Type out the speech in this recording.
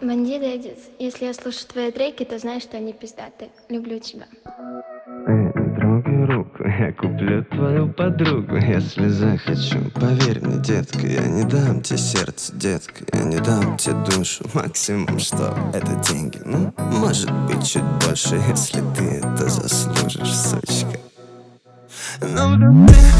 Бандиты, если я слушаю твои треки, то знаешь, что они пиздатые. Люблю тебя. Не трогай руку, я куплю твою подругу, если захочу. Поверь мне, детка, я не дам тебе сердце, детка, я не дам тебе душу. Максимум, что это деньги, ну, может быть, чуть больше, если ты это заслужишь, сучка. Но вдруг ты